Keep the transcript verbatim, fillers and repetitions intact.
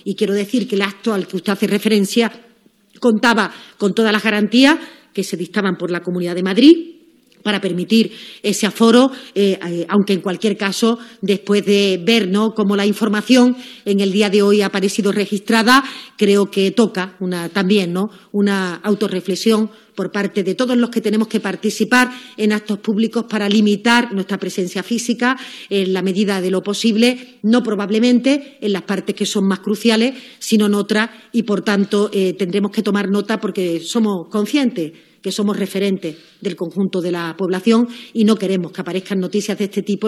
Y quiero decir que el acto al que usted hace referencia contaba con todas las garantías que se dictaban por la Comunidad de Madrid para permitir ese aforo, eh, eh, aunque en cualquier caso, después de ver, ¿no?, cómo la información en el día de hoy ha aparecido registrada, creo que toca una, también, ¿no?, una autorreflexión por parte de todos los que tenemos que participar en actos públicos para limitar nuestra presencia física en la medida de lo posible, no probablemente en las partes que son más cruciales, sino en otras, y por tanto eh, tendremos que tomar nota porque somos conscientes que somos referentes del conjunto de la población y no queremos que aparezcan noticias de este tipo